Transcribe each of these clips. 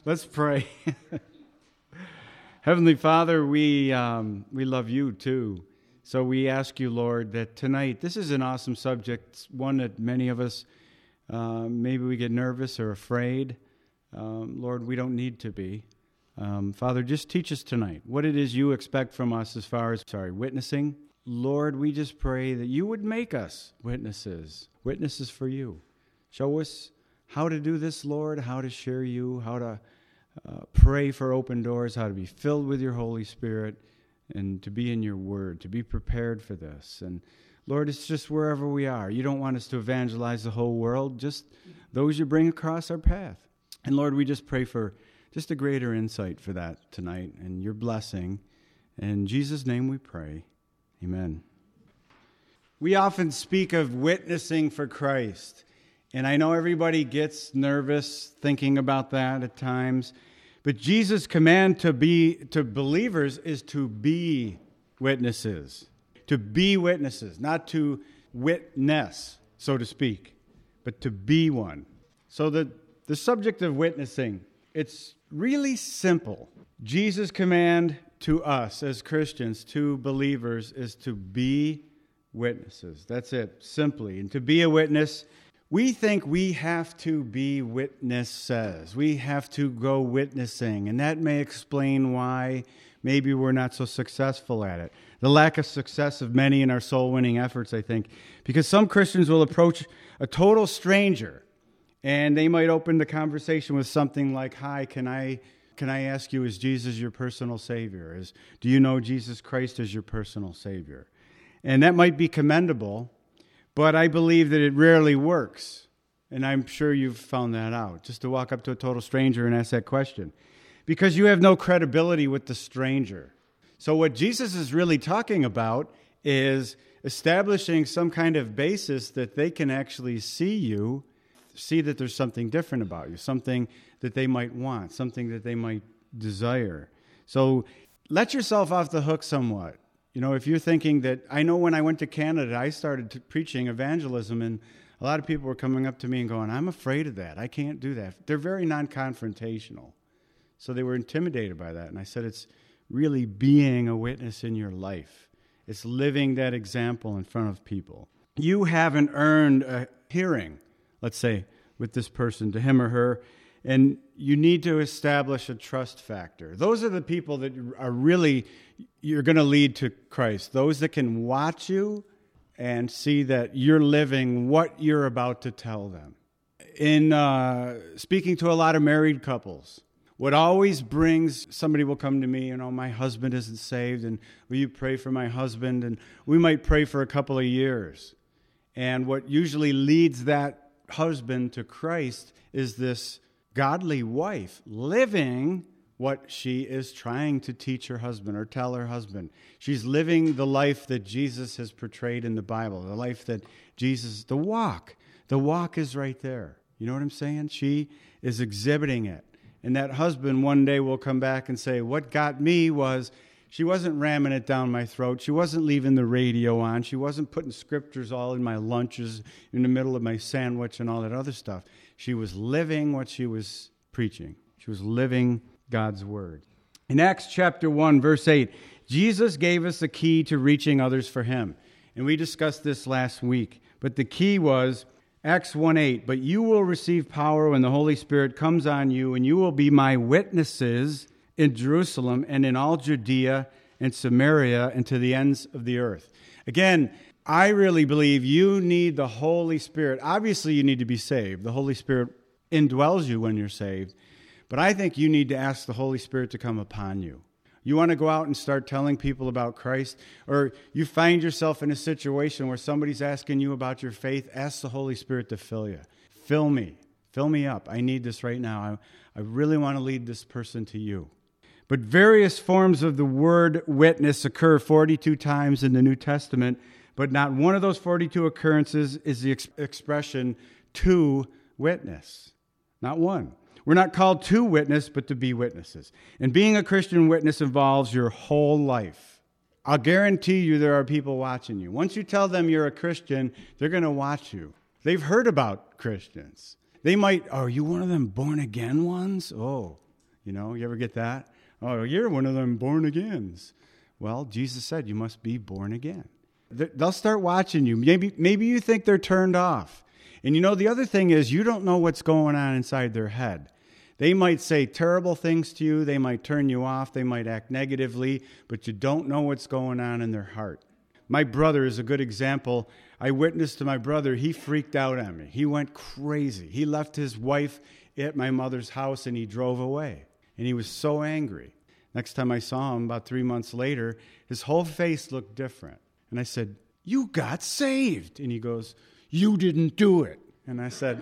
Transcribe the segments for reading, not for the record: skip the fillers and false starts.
Let's pray. Heavenly Father, we love you too. So we ask you, Lord, that tonight, this is an awesome subject, one that many of us, maybe we get nervous or afraid. Lord, we don't need to be. Father, just teach us tonight what it is you expect from us as far as, witnessing. Lord, we just pray that you would make us witnesses for you. Show us how to do this, Lord, how to share you, how to pray for open doors, how to be filled with your Holy Spirit, and to be in your word, to be prepared for this. And Lord, it's just wherever we are. You don't want us to evangelize the whole world, just those you bring across our path. And Lord, we just pray for just a greater insight for that tonight and your blessing. In Jesus' name we pray. Amen. We often speak of witnessing for Christ. And I know everybody gets nervous thinking about that at times. But Jesus' command to believers is to be witnesses. To be witnesses, not to witness, so to speak, but to be one. So the subject of witnessing, it's really simple. Jesus' command to us as Christians, to believers, is to be witnesses. That's it, simply. And to be a witness, we think we have to be witnesses. We have to go witnessing, and that may explain why maybe we're not so successful at it. The lack of success of many in our soul-winning efforts, I think, because some Christians will approach a total stranger, and they might open the conversation with something like, "Hi, can I ask you, is Jesus your personal Savior? Do you know Jesus Christ as your personal Savior?" And that might be commendable, but I believe that it rarely works. And I'm sure you've found that out, just to walk up to a total stranger and ask that question. Because you have no credibility with the stranger. So what Jesus is really talking about is establishing some kind of basis that they can actually see that there's something different about you, something that they might want, something that they might desire. So let yourself off the hook somewhat. You know, if you're thinking that, I know when I went to Canada, I started preaching evangelism, and a lot of people were coming up to me and going, "I'm afraid of that. I can't do that." They're very non-confrontational. So they were intimidated by that. And I said, it's really being a witness in your life. It's living that example in front of people. You haven't earned a hearing, let's say, with this person, to him or her, and you need to establish a trust factor. Those are the people that are really, you're going to lead to Christ. Those that can watch you and see that you're living what you're about to tell them. In speaking to a lot of married couples, what always brings, somebody will come to me, my husband isn't saved, and will you pray for my husband? And we might pray for a couple of years. And what usually leads that husband to Christ is this godly wife living what she is trying to teach her husband or tell her husband. She's living the life that Jesus has portrayed in the Bible, the life that Jesus, the walk is right there. You know what I'm saying? She is exhibiting it. And that husband one day will come back and say, what got me was she wasn't ramming it down my throat. She wasn't leaving the radio on. She wasn't putting scriptures all in my lunches, in the middle of my sandwich and all that other stuff. She was living what she was preaching. She was living God's word. In Acts chapter 1, verse 8, Jesus gave us the key to reaching others for him. And we discussed this last week. But the key was Acts 1:8, but you will receive power when the Holy Spirit comes on you, and you will be my witnesses in Jerusalem and in all Judea and Samaria and to the ends of the earth. Again, I really believe you need the Holy Spirit. Obviously, you need to be saved. The Holy Spirit indwells you when you're saved. But I think you need to ask the Holy Spirit to come upon you. You want to go out and start telling people about Christ, or you find yourself in a situation where somebody's asking you about your faith, ask the Holy Spirit to fill you. Fill me up. I need this right now. I really want to lead this person to you. But various forms of the word witness occur 42 times in the New Testament, but not one of those 42 occurrences is the expression to witness. Not one. We're not called to witness, but to be witnesses. And being a Christian witness involves your whole life. I'll guarantee you there are people watching you. Once you tell them you're a Christian, they're going to watch you. They've heard about Christians. They might, are you one of them born-again ones? Oh, You know, you ever get that? Oh, you're one of them born agains. Well, Jesus said you must be born again. They'll start watching you. Maybe you think they're turned off. And you know, the other thing is you don't know what's going on inside their head. They might say terrible things to you. They might turn you off. They might act negatively, but you don't know what's going on in their heart. My brother is a good example. I witnessed to my brother. He freaked out on me. He went crazy. He left his wife at my mother's house and he drove away. And he was so angry. Next time I saw him, about 3 months later, his whole face looked different. And I said, "You got saved." And he goes, "You didn't do it." And I said,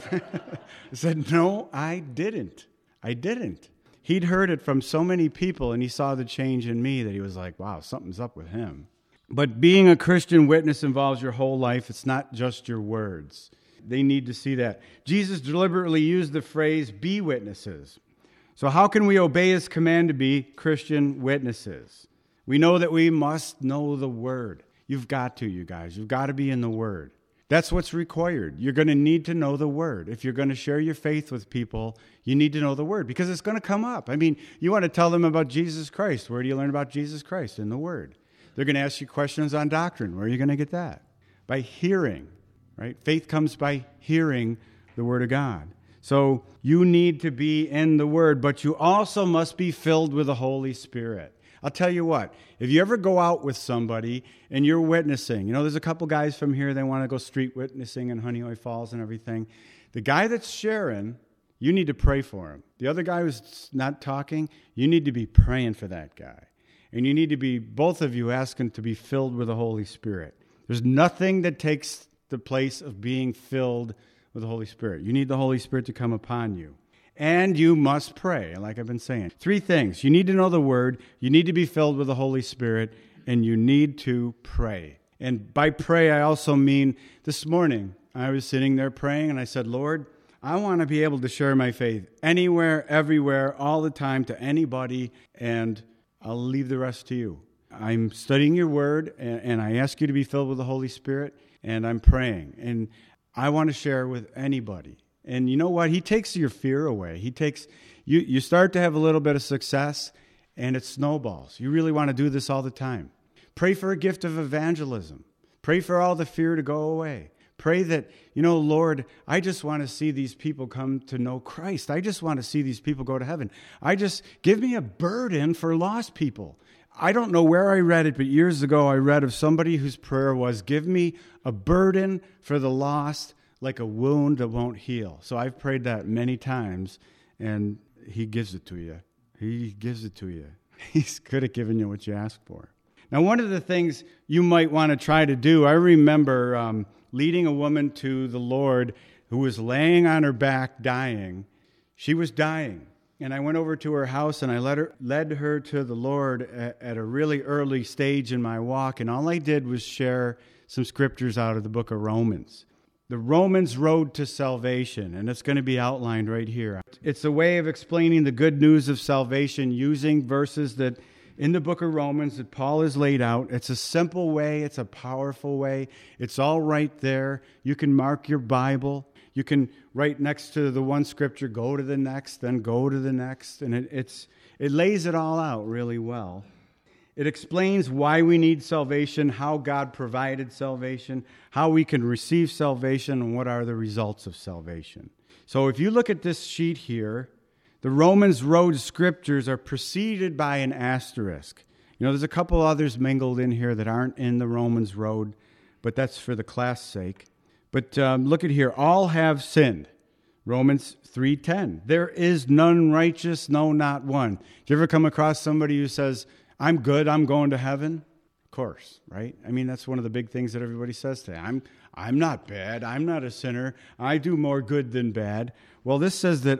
"No, I didn't. I didn't." He'd heard it from so many people, and he saw the change in me that he was like, wow, something's up with him. But being a Christian witness involves your whole life. It's not just your words. They need to see that. Jesus deliberately used the phrase, "be witnesses." So how can we obey his command to be Christian witnesses? We know that we must know the Word. You've got to, you guys. You've got to be in the Word. That's what's required. You're going to need to know the Word. If you're going to share your faith with people, you need to know the Word because it's going to come up. I mean, you want to tell them about Jesus Christ. Where do you learn about Jesus Christ? In the Word. They're going to ask you questions on doctrine. Where are you going to get that? By hearing, right? Faith comes by hearing the Word of God. So you need to be in the Word, but you also must be filled with the Holy Spirit. I'll tell you what, if you ever go out with somebody and you're witnessing, you know, there's a couple guys from here, they want to go street witnessing in Honeoye Falls and everything. The guy that's sharing, you need to pray for him. The other guy who's not talking, you need to be praying for that guy. And you need to be, both of you, asking to be filled with the Holy Spirit. There's nothing that takes the place of being filled with the Holy Spirit. You need the Holy Spirit to come upon you. And you must pray, like I've been saying. 3 things. You need to know the Word, you need to be filled with the Holy Spirit, and you need to pray. And by pray, I also mean this morning, I was sitting there praying, and I said, "Lord, I want to be able to share my faith anywhere, everywhere, all the time, to anybody, and I'll leave the rest to you. I'm studying your Word, and I ask you to be filled with the Holy Spirit, and I'm praying. And I want to share with anybody." And you know what? He takes your fear away. He takes you start to have a little bit of success, and it snowballs. You really want to do this all the time. Pray for a gift of evangelism. Pray for all the fear to go away. Pray that, you know, Lord, I just want to see these people come to know Christ. I just want to see these people go to heaven. Give me a burden for lost people. I don't know where I read it, but years ago I read of somebody whose prayer was, "Give me a burden for the lost, like a wound that won't heal." So I've prayed that many times, and he gives it to you. He gives it to you. He's good at giving you what you ask for. Now, one of the things you might want to try to do, I remember leading a woman to the Lord who was laying on her back dying. She was dying. And I went over to her house, and I led her to the Lord at a really early stage in my walk, and all I did was share some scriptures out of the book of Romans. The Romans road to salvation, and it's going to be outlined right here. It's a way of explaining the good news of salvation using verses that in the book of Romans that Paul has laid out. It's a simple way. It's a powerful way. It's all right there. You can mark your Bible. You can write next to the one scripture, go to the next, then go to the next. And it lays it all out really well. It explains why we need salvation, how God provided salvation, how we can receive salvation, and what are the results of salvation. So if you look at this sheet here, the Romans Road scriptures are preceded by an asterisk. You know, there's a couple others mingled in here that aren't in the Romans Road, but that's for the class sake. But look at here, all have sinned. Romans 3:10. There is none righteous, no, not one. Do you ever come across somebody who says, "I'm good, I'm going to heaven"? Of course, right? I mean, that's one of the big things that everybody says today. I'm not bad, I'm not a sinner, I do more good than bad. Well, this says that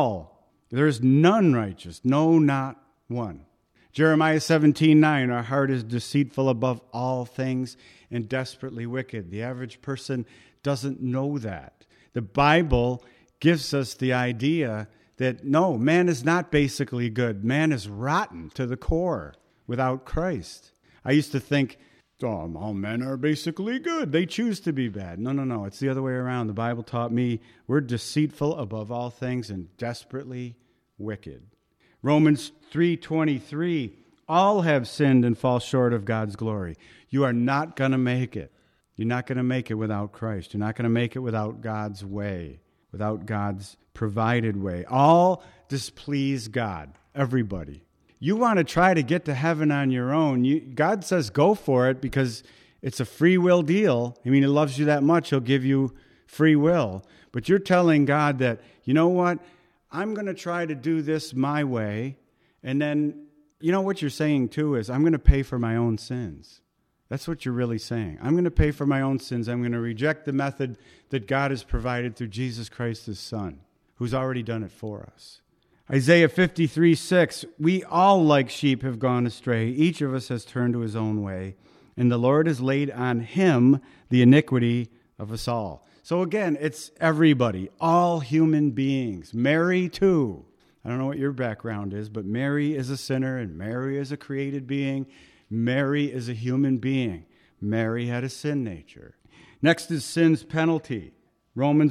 there's none righteous, no, not one. Jeremiah 17:9, our heart is deceitful above all things and desperately wicked. The average person doesn't know that. The Bible gives us the idea that no, man is not basically good. Man is rotten to the core without Christ. I used to think, all men are basically good. They choose to be bad. No. It's the other way around. The Bible taught me we're deceitful above all things and desperately wicked. Romans 3:23, all have sinned and fall short of God's glory. You are not going to make it. You're not going to make it without Christ. You're not going to make it without God's way, without God's provided way. All displease God, everybody. You want to try to get to heaven on your own. God says go for it because it's a free will deal. I mean, He loves you that much, He'll give you free will. But you're telling God that, you know what, I'm going to try to do this my way. And then, you know what you're saying too is, I'm going to pay for my own sins. That's what you're really saying. I'm going to pay for my own sins. I'm going to reject the method that God has provided through Jesus Christ, His Son, who's already done it for us. Isaiah 53:6, we all like sheep have gone astray. Each of us has turned to his own way, and the Lord has laid on Him the iniquity of us all. So again, it's everybody, all human beings. Mary too. I don't know what your background is, but Mary is a sinner, and Mary is a created being. Mary is a human being. Mary had a sin nature. Next is sin's penalty. Romans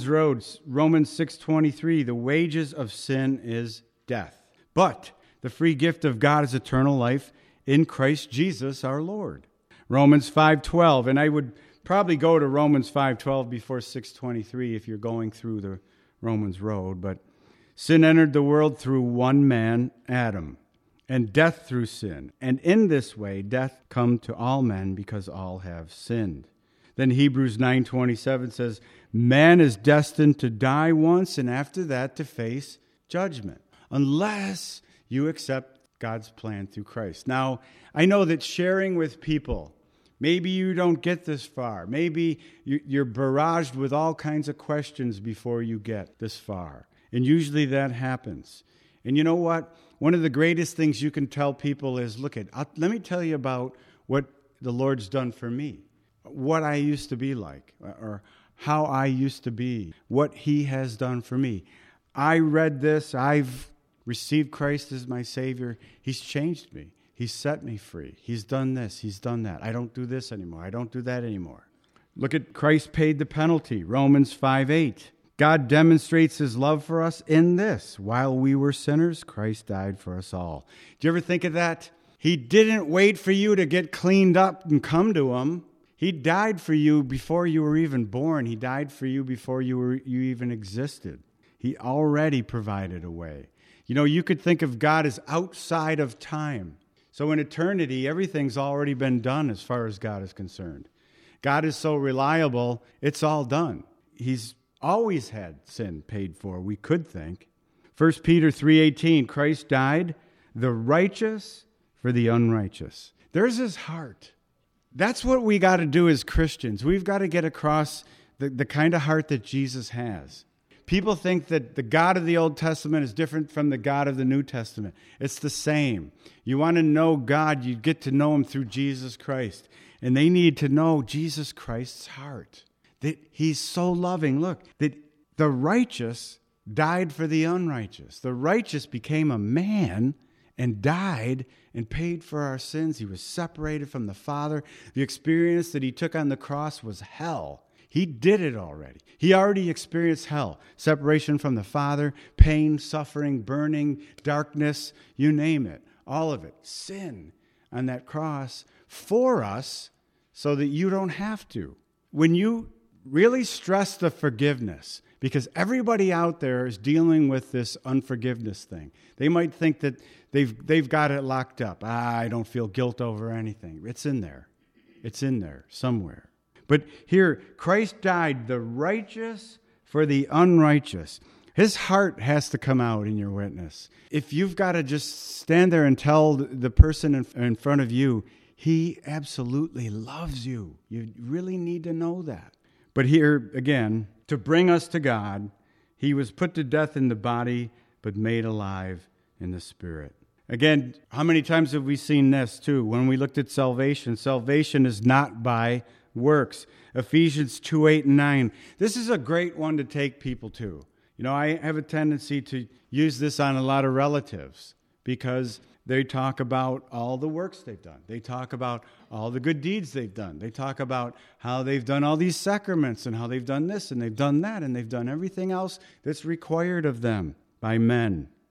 6:23, the wages of sin is death. But the free gift of God is eternal life in Christ Jesus our Lord. Romans 5:12, and I would probably go to Romans 5:12 before 6:23 if you're going through the Romans road, but sin entered the world through one man, Adam, and death through sin. And in this way, death come to all men because all have sinned. Then Hebrews 9:27 says, man is destined to die once and after that to face judgment, unless you accept God's plan through Christ. Now, I know that sharing with people, maybe you don't get this far. Maybe you're barraged with all kinds of questions before you get this far. And usually that happens. And you know what? One of the greatest things you can tell people is, let me tell you about what the Lord's done for me, what I used to be like, or how I used to be, what He has done for me. I read this. I've received Christ as my Savior. He's changed me. He's set me free. He's done this. He's done that. I don't do this anymore. I don't do that anymore. Look at Christ paid the penalty. Romans 5:8. God demonstrates His love for us in this. While we were sinners, Christ died for us all. Do you ever think of that? He didn't wait for you to get cleaned up and come to Him. He died for you before you were even born. He died for you before you even existed. He already provided a way. You know, you could think of God as outside of time. So in eternity, everything's already been done as far as God is concerned. God is so reliable, it's all done. He's always had sin paid for, we could think. 1 Peter 3:18, Christ died, the righteous for the unrighteous. There's His heart. That's what we got to do as Christians. We've got to get across the kind of heart that Jesus has. People think that the God of the Old Testament is different from the God of the New Testament. It's the same. You want to know God, you get to know Him through Jesus Christ. And they need to know Jesus Christ's heart. That He's so loving. Look, that the righteous died for the unrighteous. The righteous became a man and died and paid for our sins. He was separated from the Father. The experience that He took on the cross was hell. He did it already. He already experienced hell, separation from the Father, pain, suffering, burning, darkness, you name it, all of it. Sin on that cross for us so that you don't have to. When you really stress the forgiveness, because everybody out there is dealing with this unforgiveness thing. They might think that they've got it locked up. I don't feel guilt over anything. It's in there. It's in there somewhere. But here, Christ died, the righteous for the unrighteous. His heart has to come out in your witness. If you've got to just stand there and tell the person in front of you, He absolutely loves you. You really need to know that. But here, again, to bring us to God, He was put to death in the body, but made alive in the spirit. Again, how many times have we seen this too? When we looked at salvation, salvation is not by works. Ephesians 2:8-9. This is a great one to take people to. You know, I have a tendency to use this on a lot of relatives because they talk about all the works they've done. They talk about all the good deeds they've done. They talk about how they've done all these sacraments and how they've done this and they've done that and they've done everything else that's required of them by men.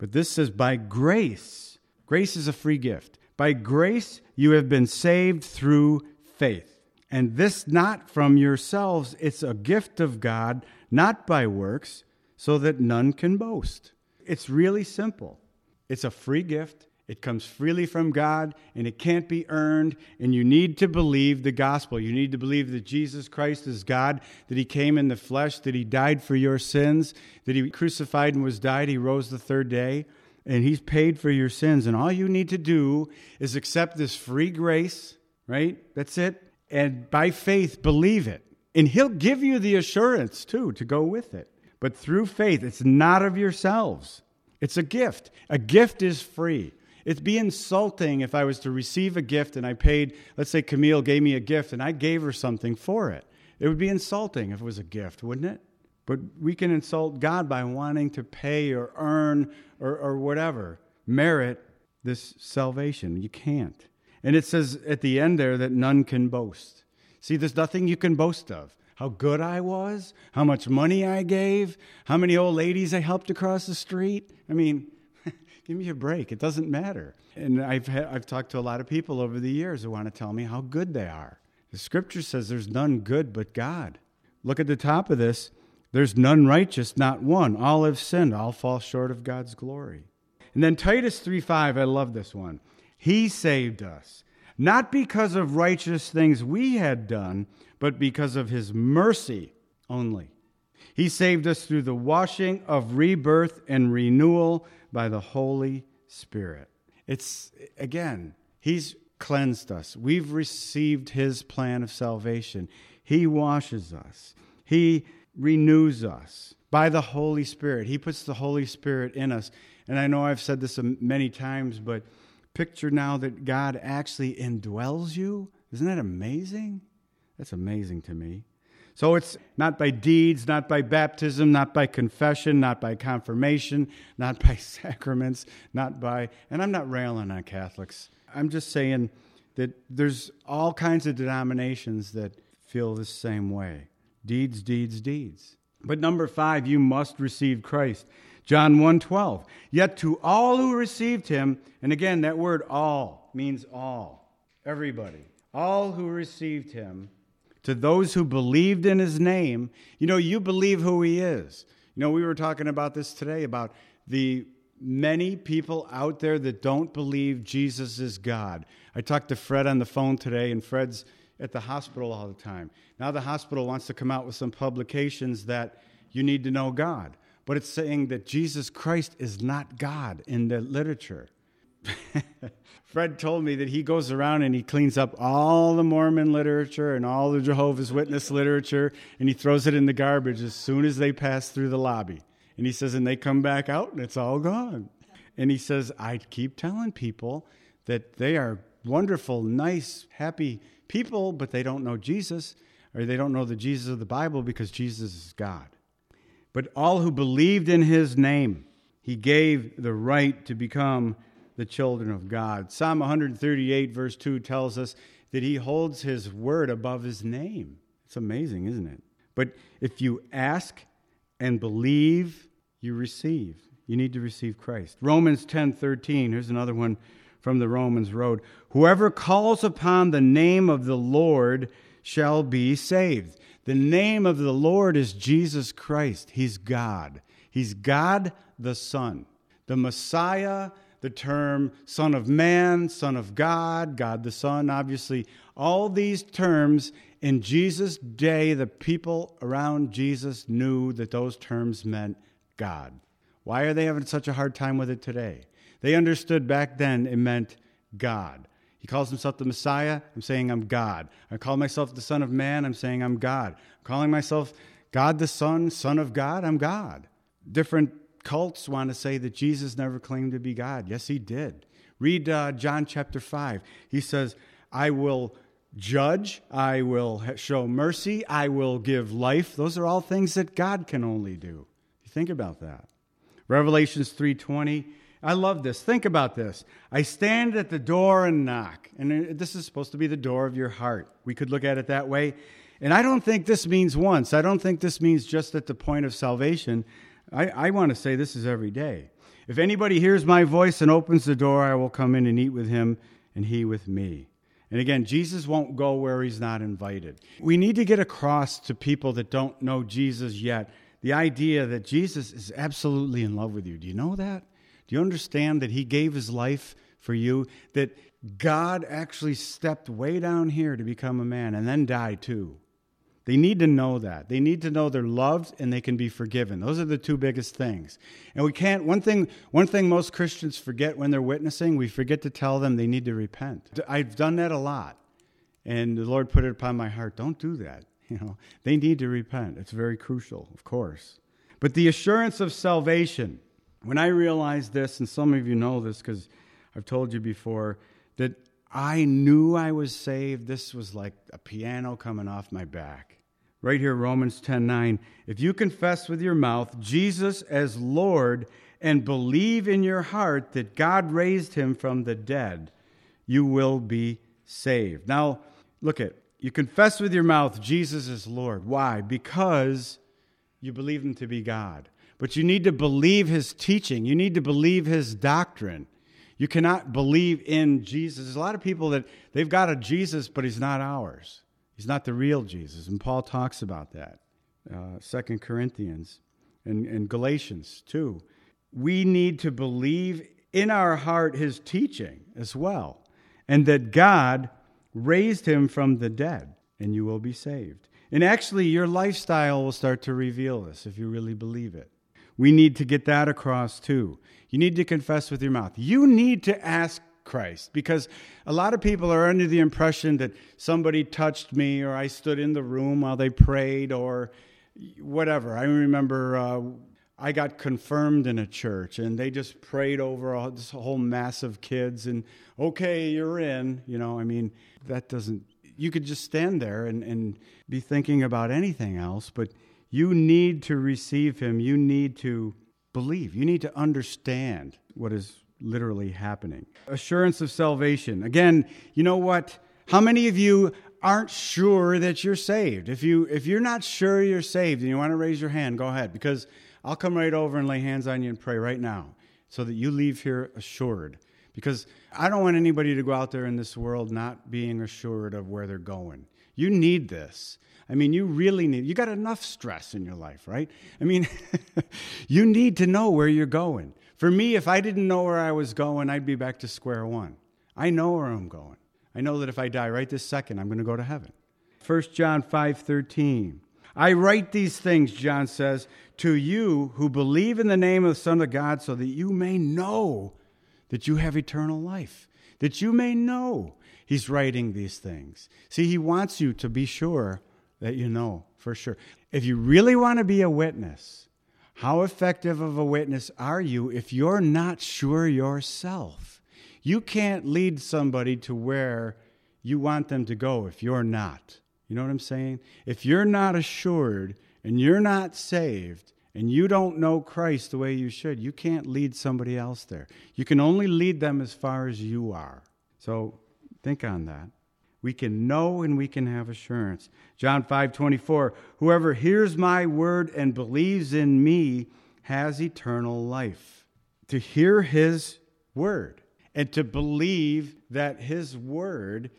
But this says, by grace. Grace is a free gift. By grace you have been saved through faith. And this not from yourselves, it's a gift of God, not by works, so that none can boast. It's really simple. It's a free gift. It comes freely from God, and it can't be earned, and you need to believe the gospel. You need to believe that Jesus Christ is God, that he came in the flesh, that he died for your sins, that he crucified and was died, he rose the third day, and he's paid for your sins. And all you need to do is accept this free grace, right? That's it. And by faith, believe it. And he'll give you the assurance, too, to go with it. But through faith, it's not of yourselves. It's a gift. A gift is free. It'd be insulting if I was to receive a gift and I paid, let's say Camille gave me a gift and I gave her something for it. It would be insulting if it was a gift, wouldn't it? But we can insult God by wanting to pay or earn or whatever, merit this salvation. You can't. And it says at the end there that none can boast. See, there's nothing you can boast of. How good I was, how much money I gave, how many old ladies I helped across the street. I mean, give me a break. It doesn't matter. And I've talked to a lot of people over the years who want to tell me how good they are. The scripture says there's none good but God. Look at the top of this. There's none righteous, not one. All have sinned. All fall short of God's glory. And then Titus 3:5, I love this one. He saved us, not because of righteous things we had done, but because of his mercy only. He saved us through the washing of rebirth and renewal by the Holy Spirit. It's, again, he's cleansed us. We've received his plan of salvation. He washes us. He renews us by the Holy Spirit. He puts the Holy Spirit in us. And I know I've said this many times, but picture now that God actually indwells you. Isn't that amazing? That's amazing to me. So it's not by deeds, not by baptism, not by confession, not by confirmation, not by sacraments, and I'm not railing on Catholics. I'm just saying that there's all kinds of denominations that feel the same way. Deeds, deeds, deeds. But number 5, you must receive Christ. John 1:12. Yet to all who received him, and again, that word all means all, everybody, all who received him, to those who believed in his name, you believe who he is. We were talking about this today, about the many people out there that don't believe Jesus is God. I talked to Fred on the phone today, and Fred's at the hospital all the time. Now the hospital wants to come out with some publications that you need to know God. But it's saying that Jesus Christ is not God in the literature. Fred told me that he goes around and he cleans up all the Mormon literature and all the Jehovah's Witness literature, and he throws it in the garbage as soon as they pass through the lobby. And he says, and they come back out and it's all gone. And he says, I keep telling people that they are wonderful, nice, happy people, but they don't know Jesus, or they don't know the Jesus of the Bible because Jesus is God. But all who believed in his name, he gave the right to become the children of God. Psalm 138, verse 2 tells us that he holds his word above his name. It's amazing, isn't it? But if you ask and believe, you receive. You need to receive Christ. Romans 10:13, here's another one from the Romans Road. Whoever calls upon the name of the Lord shall be saved. The name of the Lord is Jesus Christ. He's God. He's God the Son. The Messiah, the term Son of Man, Son of God, God the Son, obviously. All these terms, in Jesus' day, the people around Jesus knew that those terms meant God. Why are they having such a hard time with it today? They understood back then it meant God. He calls himself the Messiah, I'm saying I'm God. I call myself the Son of Man, I'm saying I'm God. I'm calling myself God the Son, Son of God, I'm God. Different cults want to say that Jesus never claimed to be God. Yes, he did. Read John chapter 5. He says, I will judge, I will show mercy, I will give life. Those are all things that God can only do. Think about that. Revelations 3:20. I love this. Think about this. I stand at the door and knock. And this is supposed to be the door of your heart. We could look at it that way. And I don't think this means once. I don't think this means just at the point of salvation. I want to say this is every day. If anybody hears my voice and opens the door, I will come in and eat with him and he with me. And again, Jesus won't go where he's not invited. We need to get across to people that don't know Jesus yet the idea that Jesus is absolutely in love with you. Do you know that? Do you understand that he gave his life for you? That God actually stepped way down here to become a man and then die too. They need to know that. They need to know they're loved and they can be forgiven. Those are the two biggest things. And we can't, one thing most Christians forget when they're witnessing, we forget to tell them they need to repent. I've done that a lot. And the Lord put it upon my heart. Don't do that. They need to repent. It's very crucial, of course. But the assurance of salvation, when I realized this, and some of you know this because I've told you before, that I knew I was saved. This was like a piano coming off my back. Right here, Romans 10:9. If you confess with your mouth Jesus as Lord and believe in your heart that God raised him from the dead, you will be saved. Now, look at, you confess with your mouth Jesus is Lord. Why? Because you believe him to be God. But you need to believe his teaching. You need to believe his doctrine. You cannot believe in Jesus. There's a lot of people that they've got a Jesus, but he's not ours. He's not the real Jesus. And Paul talks about that. 2 Corinthians and Galatians too. We need to believe in our heart his teaching as well. And that God raised him from the dead, and you will be saved. And actually, your lifestyle will start to reveal this if you really believe it. We need to get that across too. You need to confess with your mouth. You need to ask Christ, because a lot of people are under the impression that somebody touched me or I stood in the room while they prayed or whatever. I remember I got confirmed in a church and they just prayed over this whole mass of kids and, okay, you're in. That doesn't, you could just stand there and be thinking about anything else, but you need to receive him. You need to believe. You need to understand what is literally happening. Assurance of salvation. Again, you know what? How many of you aren't sure that you're saved? If you're not sure you're saved and you want to raise your hand, go ahead, because I'll come right over and lay hands on you and pray right now so that you leave here assured. Because I don't want anybody to go out there in this world not being assured of where they're going. You need this. You really need, you got enough stress in your life, right? You need to know where you're going. For me, if I didn't know where I was going, I'd be back to square one. I know where I'm going. I know that if I die right this second, I'm going to go to heaven. 1 John 5:13. I write these things, John says, to you who believe in the name of the Son of God, so that you may know that you have eternal life, that you may know. He's writing these things. See, he wants you to be sure that you know for sure. If you really want to be a witness, how effective of a witness are you if you're not sure yourself? You can't lead somebody to where you want them to go if you're not. You know what I'm saying? If you're not assured and you're not saved and you don't know Christ the way you should, you can't lead somebody else there. You can only lead them as far as you are. So think on that. We can know and we can have assurance. John 5:24, whoever hears my word and believes in me has eternal life. To hear his word and to believe that his word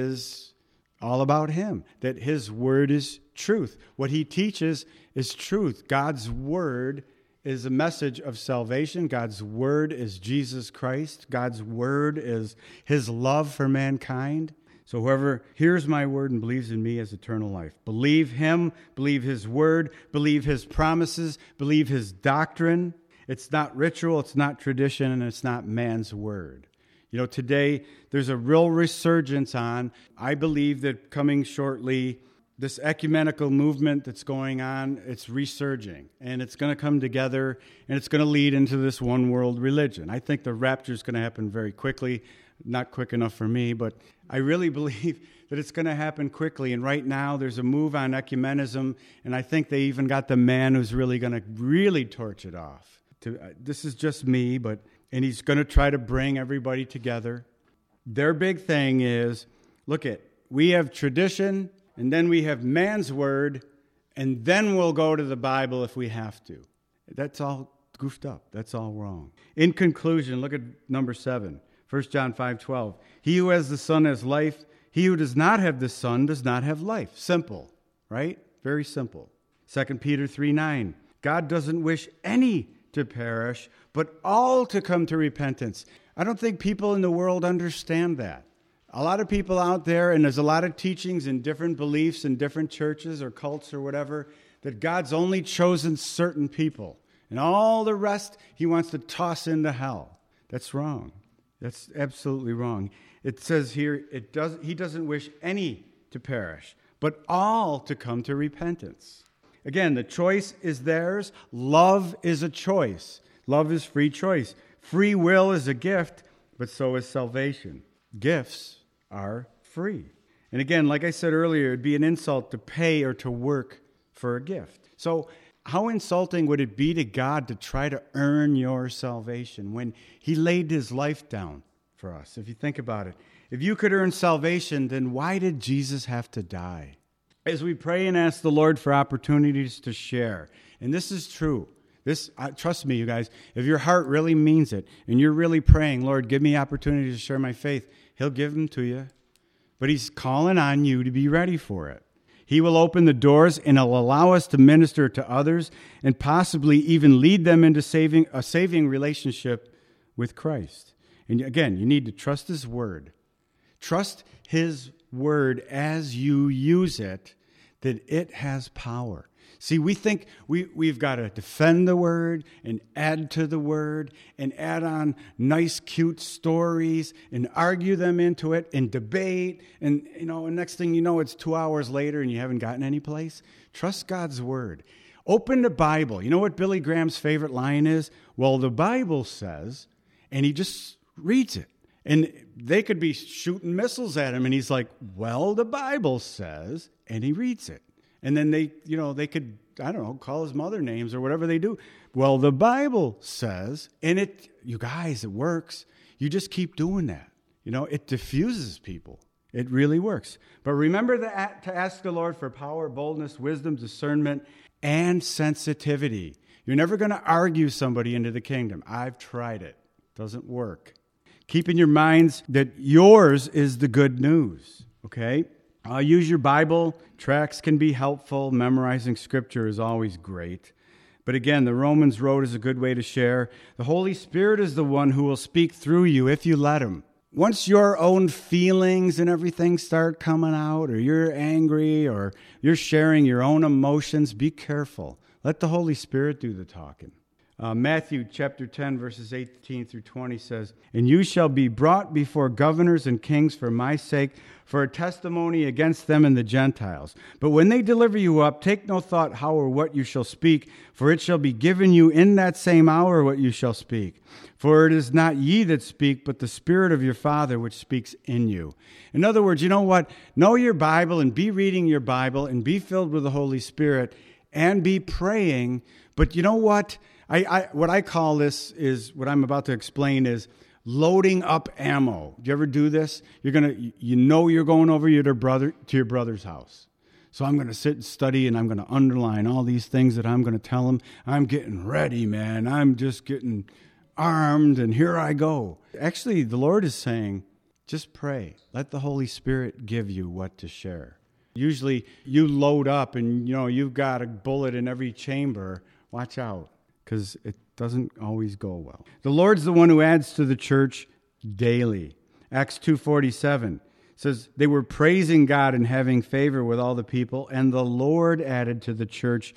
is all about him, that his word is truth. What he teaches is truth. God's word is a message of salvation. God's word is Jesus Christ. God's word is his love for mankind. So whoever hears my word and believes in me has eternal life. Believe him, believe his word, believe his promises, believe his doctrine. It's not ritual, it's not tradition, and it's not man's word. Today there's a real resurgence on, I believe that coming shortly, this ecumenical movement that's going on, it's resurging. And it's going to come together, and it's going to lead into this one world religion. I think the rapture is going to happen very quickly. Not quick enough for me, but I really believe that it's going to happen quickly. And right now, there's a move on ecumenism, and I think they even got the man who's really going to really torch it off. This is just me, and he's going to try to bring everybody together. Their big thing is, we have tradition, and then we have man's word, and then we'll go to the Bible if we have to. That's all goofed up. That's all wrong. In conclusion, look at number 7, 1 John 5:12. He who has the Son has life. He who does not have the Son does not have life. Simple, right? Very simple. 2 Peter 3:9. God doesn't wish any to perish, but all to come to repentance. I don't think people in the world understand that. A lot of people out there, and there's a lot of teachings and different beliefs in different churches or cults or whatever, that God's only chosen certain people. And all the rest, he wants to toss into hell. That's wrong. That's absolutely wrong. It says here, he doesn't wish any to perish, but all to come to repentance. Again, the choice is theirs. Love is a choice. Love is free choice. Free will is a gift, but so is salvation. Gifts are free. And again, like I said earlier, it'd be an insult to pay or to work for a gift. So how insulting would it be to God to try to earn your salvation when he laid his life down for us? If you think about it, if you could earn salvation, then why did Jesus have to die? As we pray and ask the Lord for opportunities to share, and this is true. Trust me, you guys, if your heart really means it and you're really praying, Lord, give me opportunities to share my faith, he'll give them to you. But he's calling on you to be ready for it. He will open the doors and he'll allow us to minister to others and possibly even lead them into a saving relationship with Christ. And again, you need to trust his word. Trust his word as you use it, that it has power. See, we think we've got to defend the word and add to the word and add on nice, cute stories and argue them into it and debate. And, and next thing you know, it's 2 hours later and you haven't gotten any place. Trust God's word. Open the Bible. You know what Billy Graham's favorite line is? Well, the Bible says, and he just reads it. And they could be shooting missiles at him. And he's like, well, the Bible says, and he reads it. And then they could, call his mother names or whatever they do. Well, the Bible says, and you guys, it works. You just keep doing that. It diffuses people. It really works. But remember to ask the Lord for power, boldness, wisdom, discernment, and sensitivity. You're never going to argue somebody into the kingdom. I've tried it. Doesn't work. Keep in your minds that yours is the good news, okay? Use your Bible. Tracts can be helpful. Memorizing Scripture is always great. But again, the Romans Road is a good way to share. The Holy Spirit is the one who will speak through you if you let him. Once your own feelings and everything start coming out, or you're angry, or you're sharing your own emotions, be careful. Let the Holy Spirit do the talking. Matthew chapter 10, verses 18 through 20 says, "And you shall be brought before governors and kings for my sake, for a testimony against them and the Gentiles. But when they deliver you up, take no thought how or what you shall speak, for it shall be given you in that same hour what you shall speak. For it is not ye that speak, but the Spirit of your Father which speaks in you." In other words, you know what? Know your Bible and be reading your Bible and be filled with the Holy Spirit and be praying. But you know what? What I call this is, what I'm about to explain is loading up ammo. Do you ever do this? You're going over to your brother's house. So I'm going to sit and study, and I'm going to underline all these things that I'm going to tell him. I'm getting ready, man. I'm just getting armed, and here I go. Actually, the Lord is saying, just pray. Let the Holy Spirit give you what to share. Usually you load up, and you've got a bullet in every chamber. Watch out, because it doesn't always go well. The Lord's the one who adds to the church daily. Acts 2:47 says, "They were praising God and having favor with all the people, and the Lord added to the church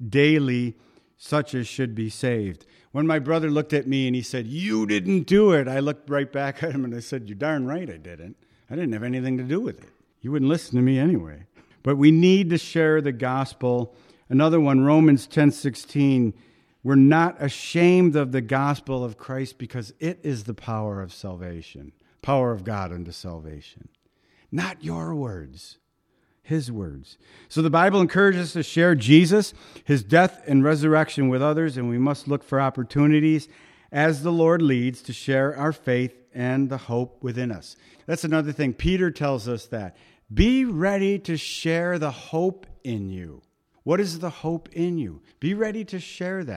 daily such as should be saved." When my brother looked at me and he said, "You didn't do it," I looked right back at him and I said, "You're darn right I didn't. I didn't have anything to do with it. You wouldn't listen to me anyway." But we need to share the gospel. Another one, Romans 10:16, "We're not ashamed of the gospel of Christ because it is the power of salvation, power of God unto salvation." Not your words, his words. So the Bible encourages us to share Jesus, his death and resurrection with others, and we must look for opportunities as the Lord leads to share our faith and the hope within us. That's another thing. Peter tells us that. Be ready to share the hope in you. What is the hope in you? Be ready to share that.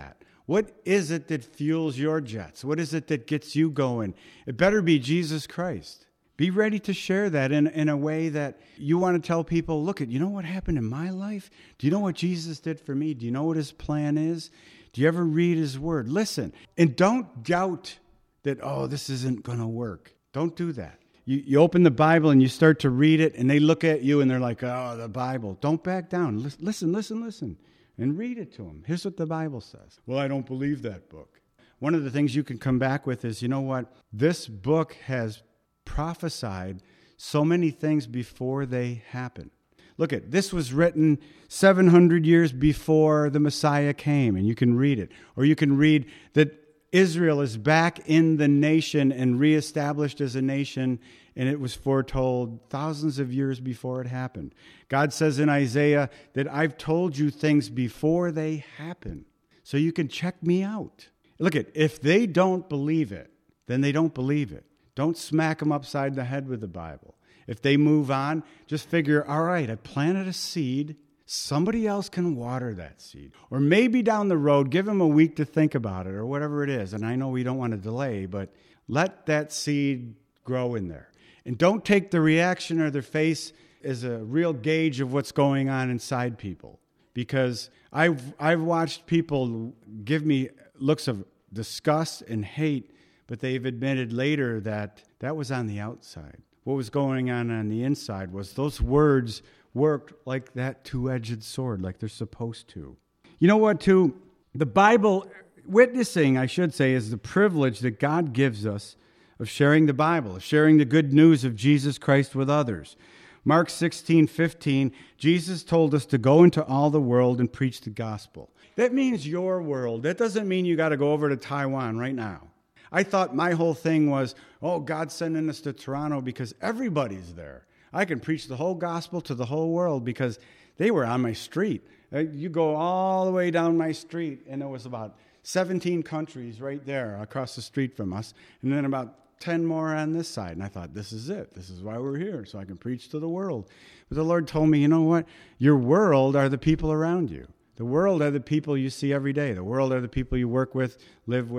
What is it that fuels your jets? What is it that gets you going? It better be Jesus Christ. Be ready to share that in a way that you want to tell people, look, you know what happened in my life? Do you know what Jesus did for me? Do you know what his plan is? Do you ever read his word? Listen, and don't doubt that, this isn't going to work. Don't do that. You open the Bible and you start to read it, and they look at you and they're like, the Bible. Don't back down. Listen, and read it to them. Here's what the Bible says. Well, I don't believe that book. One of the things you can come back with is, you know what? This book has prophesied so many things before they happen. Look at this was written 700 years before the Messiah came, and you can read it. Or you can read that Israel is back in the nation and reestablished as a nation, and it was foretold thousands of years before it happened. God says in Isaiah that I've told you things before they happen, so you can check me out. Look at, if they don't believe it, then they don't believe it. Don't smack them upside the head with the Bible. If they move on, just figure, all right, I planted a seed. Somebody else can water that seed. Or maybe down the road, give them a week to think about it or whatever it is. And I know we don't want to delay, but let that seed grow in there. And don't take the reaction or their face as a real gauge of what's going on inside people. Because I've watched people give me looks of disgust and hate, but they've admitted later that that was on the outside. What was going on the inside was those words worked like that two-edged sword, like they're supposed to. You know what, too? The Bible, witnessing, I should say, is the privilege that God gives us of sharing the Bible, of sharing the good news of Jesus Christ with others. Mark 16:15, Jesus told us to go into all the world and preach the gospel. That means your world. That doesn't mean you got to go over to Taiwan right now. I thought my whole thing was, God's sending us to Toronto because everybody's there. I can preach the whole gospel to the whole world because they were on my street. You go all the way down my street, and there was about 17 countries right there across the street from us, and then about 10 more on this side. And I thought, this is it. This is why we're here, so I can preach to the world. But the Lord told me, you know what? Your world are the people around you. The world are the people you see every day. The world are the people you work with, live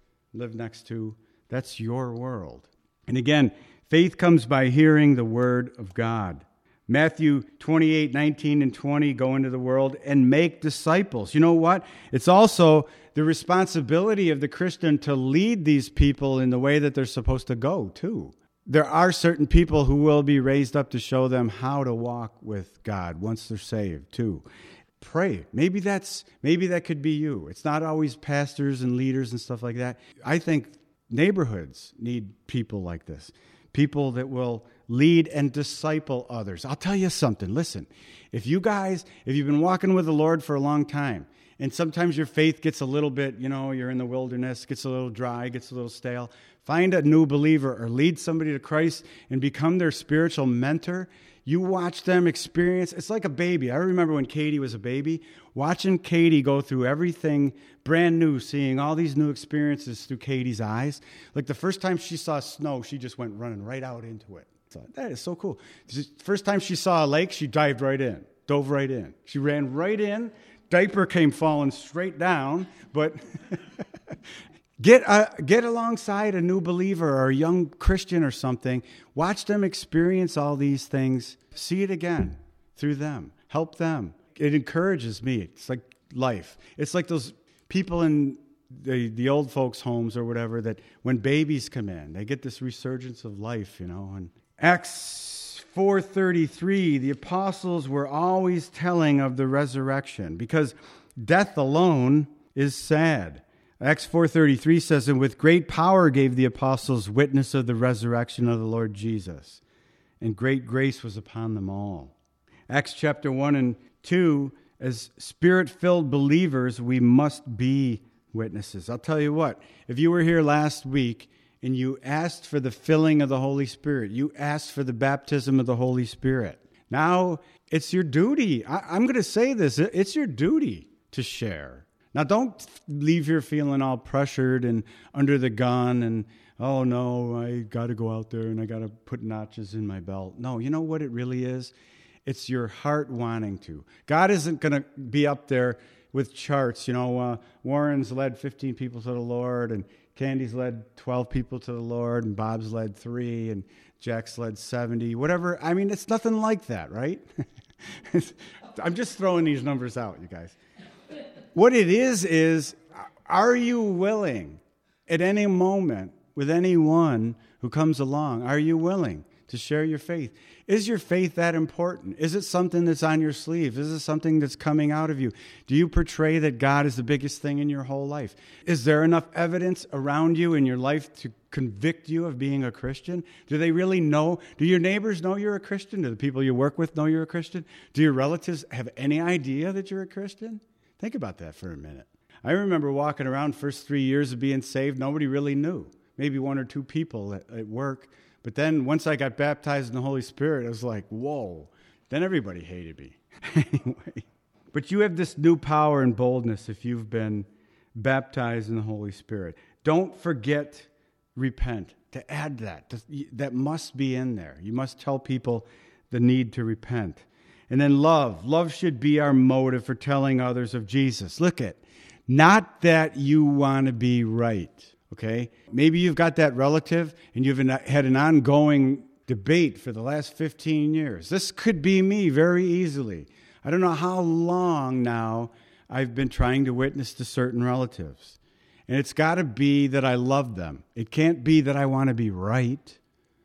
next to. That's your world. And again, faith comes by hearing the word of God. Matthew 28:19 and 20, go into the world and make disciples. You know what? It's also the responsibility of the Christian to lead these people in the way that they're supposed to go, too. There are certain people who will be raised up to show them how to walk with God once they're saved, too. Pray. Maybe that could be you. It's not always pastors and leaders and stuff like that. I think neighborhoods need people like this. People that will lead and disciple others. I'll tell you something. Listen, if you've been walking with the Lord for a long time, and sometimes your faith gets a little bit, you're in the wilderness, gets a little dry, gets a little stale, find a new believer or lead somebody to Christ and become their spiritual mentor. You watch them experience. It's like a baby. I remember when Katie was a baby, watching Katie go through everything brand new, seeing all these new experiences through Katie's eyes. Like the first time she saw snow, she just went running right out into it. So that is so cool. First time she saw a lake, she dove right in. She ran right in. Diaper came falling straight down, but get alongside a new believer or a young Christian or something. Watch them experience all these things. See it again through them. Help them. It encourages me. It's like life. It's like those people in the old folks' homes or whatever that when babies come in, they get this resurgence of life, And Acts 4:33, the apostles were always telling of the resurrection because death alone is sad. Acts 4:33 says, and with great power gave the apostles witness of the resurrection of the Lord Jesus, and great grace was upon them all. Acts chapter 1 and 2, as Spirit-filled believers, we must be witnesses. I'll tell you what, if you were here last week and you asked for the filling of the Holy Spirit, you asked for the baptism of the Holy Spirit, now it's your duty. I'm going to say this, it's your duty to share. Now, don't leave here feeling all pressured and under the gun and, oh, no, I got to go out there and I got to put notches in my belt. No, you know what it really is? It's your heart wanting to. God isn't going to be up there with charts. Warren's led 15 people to the Lord, and Candy's led 12 people to the Lord, and Bob's led 3, and Jack's led 70. Whatever. I mean, it's nothing like that, right? I'm just throwing these numbers out, you guys. What it is, are you willing at any moment with anyone who comes along? Are you willing to share your faith? Is your faith that important? Is it something that's on your sleeve? Is it something that's coming out of you? Do you portray that God is the biggest thing in your whole life? Is there enough evidence around you in your life to convict you of being a Christian? Do they really know? Do your neighbors know you're a Christian? Do the people you work with know you're a Christian? Do your relatives have any idea that you're a Christian? Think about that for a minute. I remember walking around first 3 years of being saved, nobody really knew. Maybe 1 or 2 people at work. But then once I got baptized in the Holy Spirit, I was like, whoa. Then everybody hated me. Anyway. But you have this new power and boldness if you've been baptized in the Holy Spirit. Don't forget, repent. To add that. That must be in there. You must tell people the need to repent. And then love. Love should be our motive for telling others of Jesus. Look at, not that you want to be right. Okay? Maybe you've got that relative and you've had an ongoing debate for the last 15 years. This could be me very easily. I don't know how long now I've been trying to witness to certain relatives. And it's got to be that I love them. It can't be that I want to be right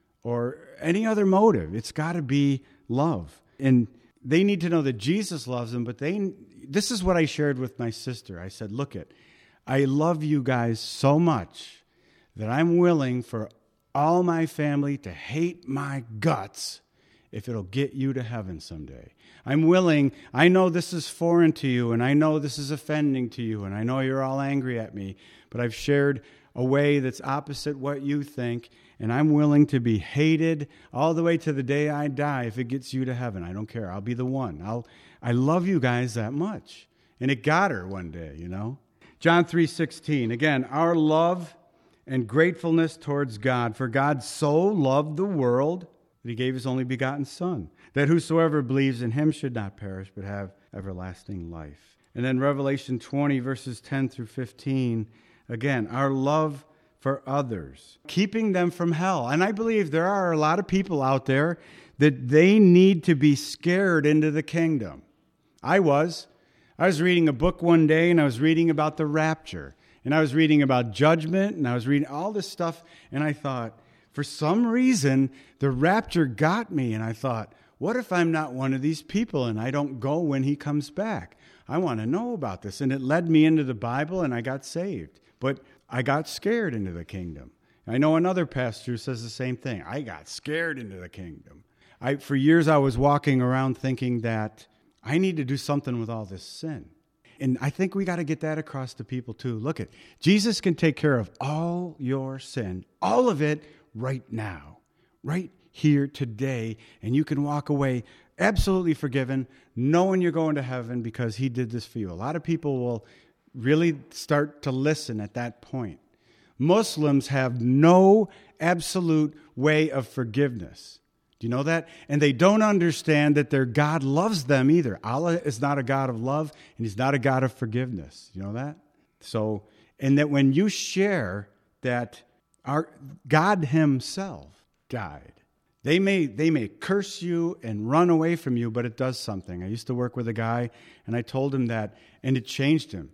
or any other motive. It's got to be love. And they need to know that Jesus loves them, but this is what I shared with my sister. I said, look it. I love you guys so much that I'm willing for all my family to hate my guts if it'll get you to heaven someday. I'm willing. I know this is foreign to you, and I know this is offending to you, and I know you're all angry at me, but I've shared a way that's opposite what you think, and I'm willing to be hated all the way to the day I die if it gets you to heaven. I don't care. I'll be the one. I love you guys that much. And it got her one day, John 3:16, again, our love and gratefulness towards God. For God so loved the world that he gave his only begotten Son, that whosoever believes in him should not perish but have everlasting life. And then Revelation 20, verses 10 through 15, again, our love for others, keeping them from hell. And I believe there are a lot of people out there that they need to be scared into the kingdom. I was reading a book one day, and I was reading about the rapture, and I was reading about judgment, and I was reading all this stuff, and I thought, for some reason, the rapture got me, and I thought, what if I'm not one of these people, and I don't go when he comes back? I want to know about this, and it led me into the Bible, and I got saved, but I got scared into the kingdom. I know another pastor who says the same thing. I got scared into the kingdom. For years, I was walking around thinking that I need to do something with all this sin. And I think we got to get that across to people too. Look at, Jesus can take care of all your sin, all of it right now, right here today. And you can walk away absolutely forgiven, knowing you're going to heaven because he did this for you. A lot of people will really start to listen at that point. Muslims have no absolute way of forgiveness. Do you know that? And they don't understand that their God loves them either. Allah is not a God of love, and he's not a God of forgiveness. You know that? So, and that when you share that our God himself died, they may curse you and run away from you, but it does something. I used to work with a guy, and I told him that, and it changed him.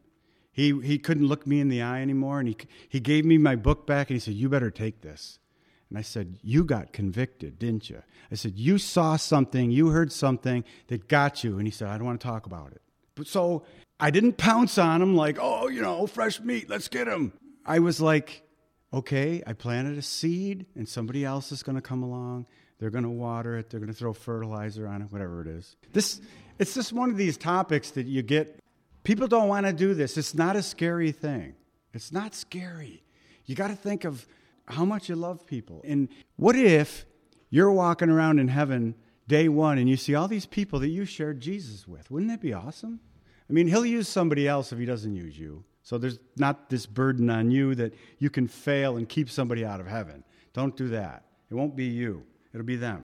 He couldn't look me in the eye anymore, and he gave me my book back, and he said, "You better take this." And I said, "You got convicted, didn't you?" I said, "You saw something, you heard something that got you." And he said, "I don't want to talk about it." But so I didn't pounce on him like, "Oh, fresh meat, let's get him." I was like, okay, I planted a seed, and somebody else is going to come along. They're going to water it. They're going to throw fertilizer on it, whatever it is. It's just one of these topics that you get. People don't want to do this. It's not a scary thing. It's not scary. You got to think of how much you love people. And what if you're walking around in heaven day one and you see all these people that you shared Jesus with? Wouldn't that be awesome? I mean, he'll use somebody else if he doesn't use you. So there's not this burden on you that you can fail and keep somebody out of heaven. Don't do that. It won't be you. It'll be them.